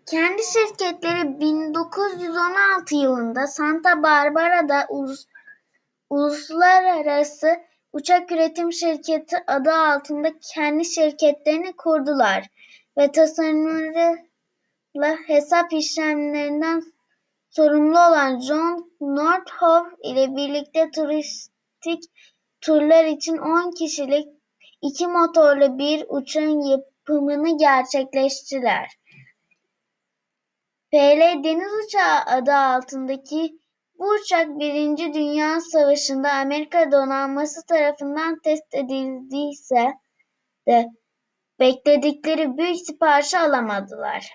Kendi şirketleri 1916 yılında Santa Barbara'da Uluslararası Uçak Üretim Şirketi adı altında kendi şirketlerini kurdular ve tasarımlarıyla hesap işlemlerinden sorumlu olan John Nordhoff ile birlikte turistik turlar için 10 kişilik 2 motorlu bir uçağın yapımını gerçekleştirdiler. PL Deniz Uçağı adı altındaki bu uçak Birinci Dünya Savaşı'nda Amerika donanması tarafından test edildiyse de bekledikleri büyük siparişi alamadılar.